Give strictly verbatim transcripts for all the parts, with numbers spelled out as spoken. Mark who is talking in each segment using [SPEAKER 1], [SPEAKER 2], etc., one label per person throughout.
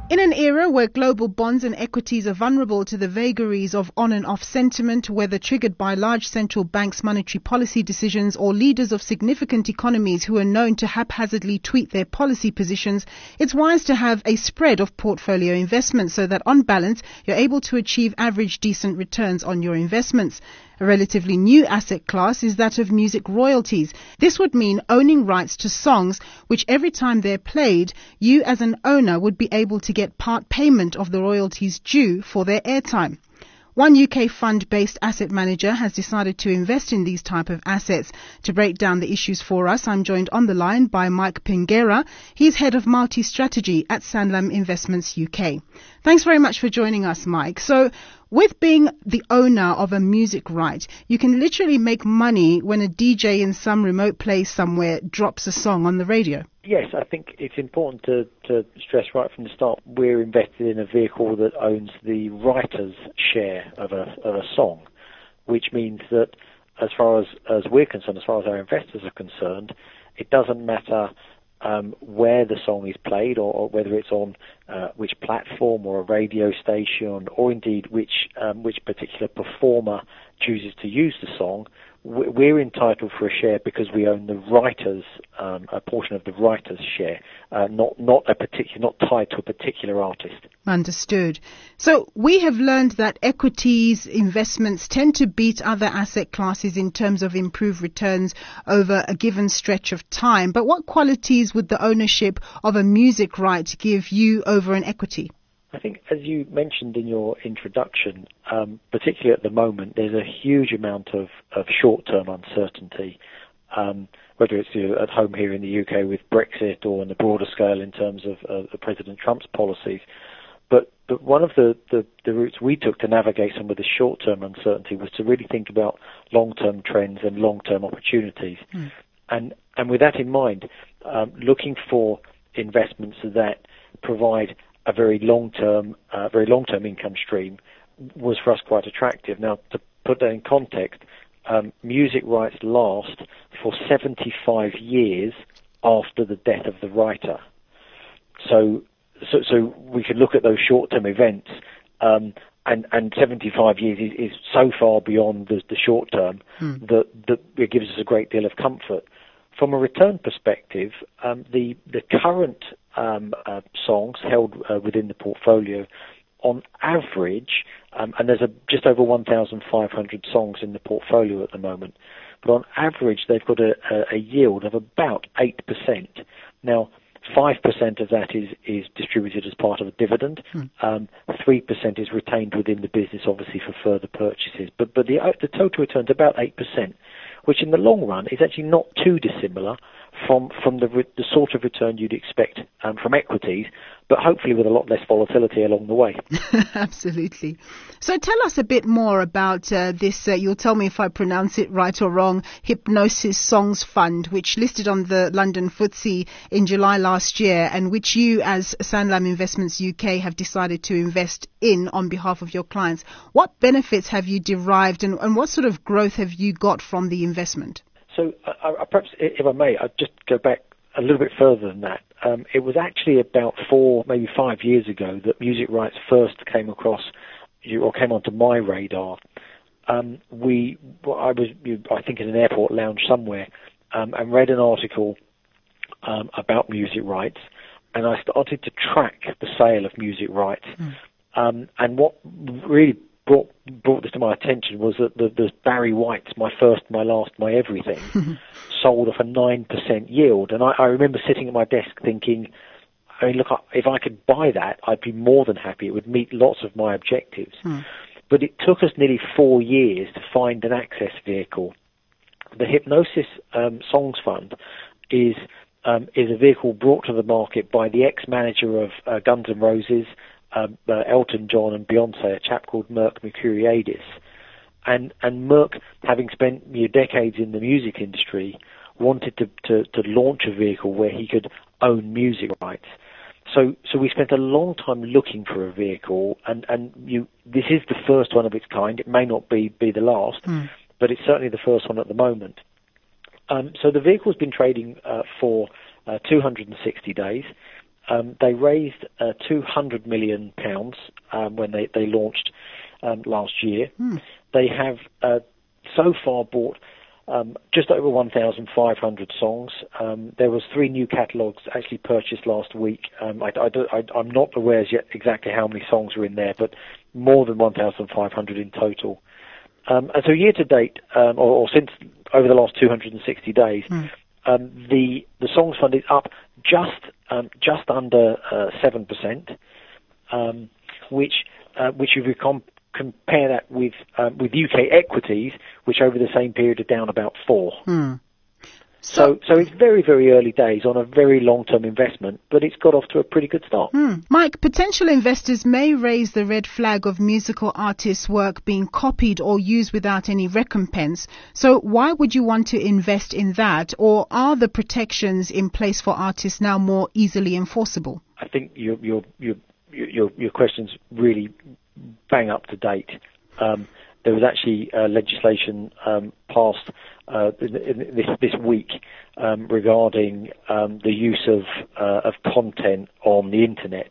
[SPEAKER 1] In an era where global bonds and equities are vulnerable to the vagaries of on and off sentiment, whether triggered by large central banks' monetary policy decisions or leaders of significant economies who are known to haphazardly tweak their policy positions, it's wise to have a spread of portfolio investments so that on balance you're able to achieve average decent returns on your investments. A relatively new asset class is that of music royalties. This would mean owning rights to songs which every time they're played, you as an owner would be able to get part payment of the royalties due for their airtime. One U K fund-based asset manager has decided to invest in these type of assets. To break down the issues for us, I'm joined on the line by Mike Pingera. He's head of multi-strategy at Sanlam Investments U K. Thanks very much for joining us, Mike. So, with being the owner of a music right, you can literally make money when a D J in some remote place somewhere drops a song on the radio.
[SPEAKER 2] Yes, I think it's important to, to stress right from the start, we're invested in a vehicle that owns the writer's share of a, of a song, which means that as far as, as we're concerned, as far as our investors are concerned, it doesn't matter um, where the song is played or, or whether it's on uh, which platform or a radio station or indeed which, um, which particular performer chooses to use the song. We're entitled for a share because we own the writer's, um, a portion of the writer's share, uh, not not a particular, not tied to a particular artist.
[SPEAKER 1] Understood. So we have learned that equities investments tend to beat other asset classes in terms of improved returns over a given stretch of time. But what qualities would the ownership of a music right give you over an equity?
[SPEAKER 2] I think, as you mentioned in your introduction, um, particularly at the moment, there's a huge amount of, of short-term uncertainty, um, whether it's you know, at home here in the U K with Brexit or on the broader scale in terms of uh, President Trump's policies. But, but one of the, the, the routes we took to navigate some of the short-term uncertainty was to really think about long-term trends and long-term opportunities. Mm. And, and with that in mind, um, looking for investments that provide a very long-term, uh, very long-term income stream was for us quite attractive. Now, to put that in context, um, music rights last for seventy-five years after the death of the writer. So, so, so we could look at those short-term events, um, and, and seventy-five years is, is so far beyond the, the short term hmm. that, that it gives us a great deal of comfort. From a return perspective, um, the the current um, uh, songs held uh, within the portfolio, on average, um, and there's a, just over one thousand five hundred songs in the portfolio at the moment, but on average they've got a, a, a yield of about eight percent. Now, five percent of that is, is distributed as part of a dividend. Mm. Um, three percent is retained within the business, obviously, for further purchases. But, but the, the total return's about eight percent, which in the long run is actually not too dissimilar from, from the, the sort of return you'd expect um, from equities, but hopefully with a lot less volatility along the way.
[SPEAKER 1] Absolutely. So tell us a bit more about uh, this, uh, you'll tell me if I pronounce it right or wrong, Hipgnosis Songs Fund, which listed on the London F T S E in July last year, and which you as Sanlam Investments U K have decided to invest in on behalf of your clients. What benefits have you derived and, and what sort of growth have you got from the investment?
[SPEAKER 2] So uh, uh, perhaps, if I may, I'd just go back a little bit further than that. Um, it was actually about four, maybe five years ago that music rights first came across, or came onto my radar. Um, we, well, I was, I think, in an airport lounge somewhere, um, and read an article um, about music rights, and I started to track the sale of music rights. Mm. Um, and what really brought brought this to my attention was that the, the Barry White's My First, My Last, My Everything sold off a nine percent yield. And I, I remember sitting at my desk thinking, I mean, look, if I could buy that, I'd be more than happy. It would meet lots of my objectives. Hmm. But it took us nearly four years to find an access vehicle. The Hipgnosis um, Songs Fund is um, is a vehicle brought to the market by the ex-manager of uh, Guns N' Roses, um, uh, Elton John and Beyonce, a chap called Merck Mercuriadis. And, and Merck, having spent you know, decades in the music industry, wanted to, to, to launch a vehicle where he could own music rights. So, so we spent a long time looking for a vehicle, and, and you, this is the first one of its kind. It may not be, be the last, mm. but it's certainly the first one at the moment. Um, so the vehicle's been trading uh, for uh, two hundred sixty days. Um, they raised uh, two hundred million pounds um, when they, they launched um, last year. Mm. They have uh, so far bought um, just over one thousand five hundred songs. Um, there was three new catalogues actually purchased last week. Um, I, I, I, I'm not aware as yet exactly how many songs are in there, but more than one thousand five hundred in total. Um, and so year to date, um, or, or since over the last two hundred sixty days, mm. um, the the Songs Fund is up just um, just under uh, seven percent, um, which uh, which if you com- compare that with um, with U K equities, which over the same period are down about four. Mm. So, so it's very, very early days on a very long-term investment, but it's got off to a pretty good start.
[SPEAKER 1] Hmm. Mike, potential investors may raise the red flag of musical artists' work being copied or used without any recompense. So why would you want to invest in that? Or are the protections in place for artists now more easily enforceable?
[SPEAKER 2] I think your your your your, your question's really bang up to date. Um, there was actually uh, legislation um, passed uh, in, in this, this week um, regarding um, the use of uh, of content on the internet.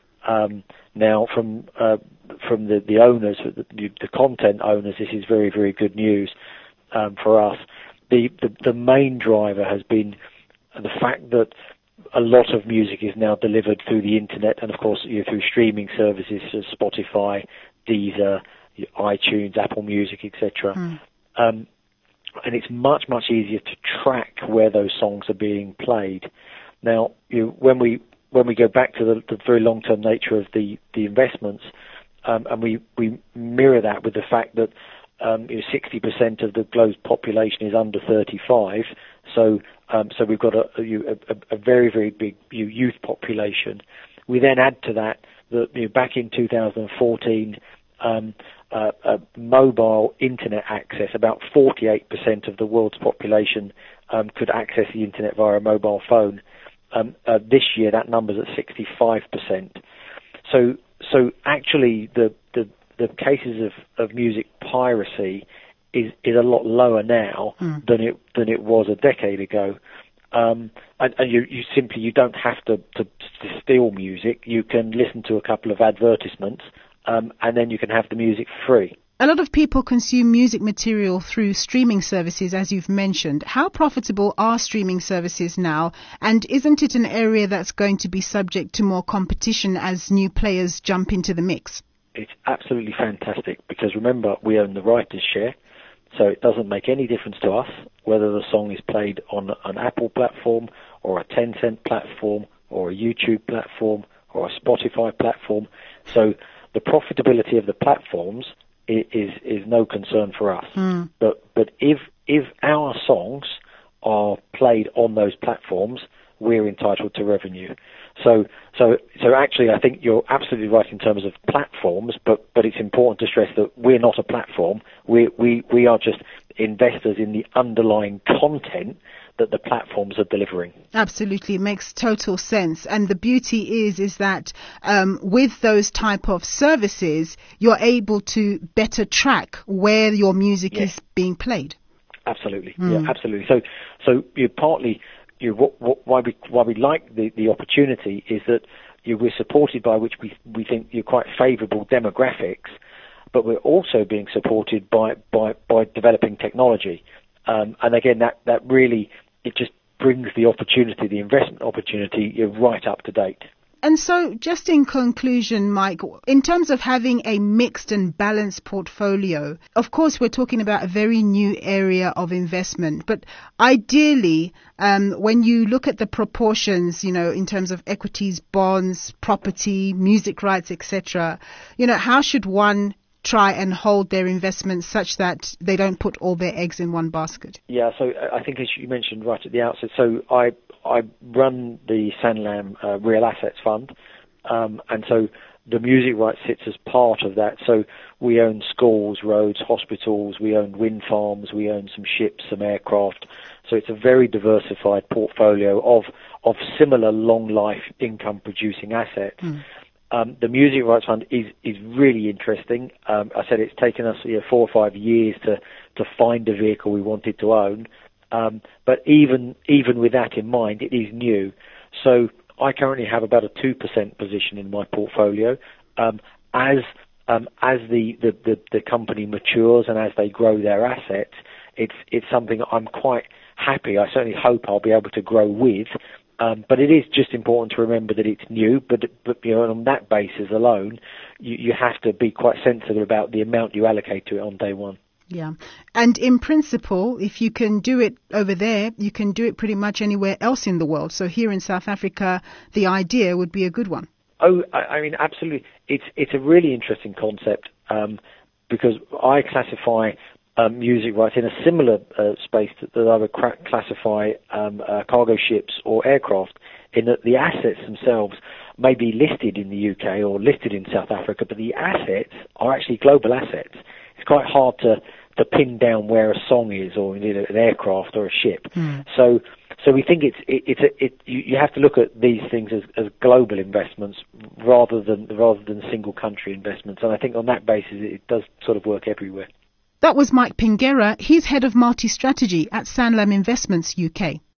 [SPEAKER 2] Um, now, from uh, from the, the owners, the, the content owners, this is very, very good news um, for us. The, the the main driver has been the fact that a lot of music is now delivered through the internet, and of course, you know, through streaming services such as Spotify, Deezer, iTunes, Apple Music, et cetera. Mm. Um, and it's much, much easier to track where those songs are being played. Now, you know, when we when we go back to the, the very long-term nature of the the investments, um, and we, we mirror that with the fact that um, you know, sixty percent of the globe's population is under thirty-five, so um, so we've got a, a, a very, very big youth population. We then add to that that you know, back in two thousand fourteen, um, uh, uh, mobile internet access, about forty-eight percent of the world's population um, could access the internet via a mobile phone. Um, uh, this year, that number's at sixty-five percent. So, so actually, the the, the cases of, of music piracy is is a lot lower now mm. than it than it was a decade ago. Um, and, and you, you simply you don't have to, to, to steal music. You can listen to a couple of advertisements, um, and then you can have the music free.
[SPEAKER 1] A lot of people consume music material through streaming services, as you've mentioned. How profitable are streaming services now? And isn't it an area that's going to be subject to more competition as new players jump into the mix?
[SPEAKER 2] It's absolutely fantastic because, remember, we own the writer's share. So it doesn't make any difference to us whether the song is played on an Apple platform or a Tencent platform or a YouTube platform or a Spotify platform. So the profitability of the platforms is is, is no concern for us. Mm. But but if if our songs are played on those platforms, we're entitled to revenue. So so so actually, I think you're absolutely right in terms of platforms, but, but it's important to stress that we're not a platform. We we we are just investors in the underlying content that the platforms are delivering.
[SPEAKER 1] Absolutely, it makes total sense. And the beauty is is that um, with those type of services, you're able to better track where your music yes. is being played.
[SPEAKER 2] Absolutely, mm. yeah, absolutely. So so you partly. You know, what, what, why we why we like the, the opportunity is that you know, we're supported by which we we think you're quite favourable demographics, but we're also being supported by by, by developing technology, um, and again that, that really it just brings the opportunity, the investment opportunity, you know, right up to date.
[SPEAKER 1] And so, just in conclusion, Mike, in terms of having a mixed and balanced portfolio, of course, we're talking about a very new area of investment. But ideally, um, when you look at the proportions, you know, in terms of equities, bonds, property, music rights, et cetera, you know, how should one try and hold their investments such that they don't put all their eggs in one basket?
[SPEAKER 2] Yeah, so I think as you mentioned right at the outset, so I I run the Sanlam uh, Real Assets Fund, um, and so the music rights sits as part of that. So we own schools, roads, hospitals, we own wind farms, we own some ships, some aircraft. So it's a very diversified portfolio of of similar long life income producing assets. Mm. Um, the Music Rights Fund is, is really interesting. Um, I said it's taken us you know, four or five years to, to find a vehicle we wanted to own. Um, but even even with that in mind, it is new. So I currently have about a two percent position in my portfolio. Um, as um, as the, the, the, the company matures and as they grow their assets, it's it's something I'm quite happy. I certainly hope I'll be able to grow with. Um, but it is just important to remember that it's new. But, but you know, on that basis alone, you, you have to be quite sensitive about the amount you allocate to it on day one.
[SPEAKER 1] Yeah. And in principle, if you can do it over there, you can do it pretty much anywhere else in the world. So here in South Africa, the idea would be a good one.
[SPEAKER 2] Oh, I, I mean, absolutely. It's it's a really interesting concept um, because I classify um, music rights in a similar uh, space that, that I would cra- classify um, uh, cargo ships or aircraft, in that the assets themselves may be listed in the U K or listed in South Africa, but the assets are actually global assets. It's quite hard to, to pin down where a song is, or indeed an aircraft or a ship. Mm. So, so we think it's it, it's a, it. You, you have to look at these things as, as global investments rather than rather than single country investments. And I think on that basis, it does sort of work everywhere.
[SPEAKER 1] That was Mike Pingera. He's head of multi-strategy at Sanlam Investments U K.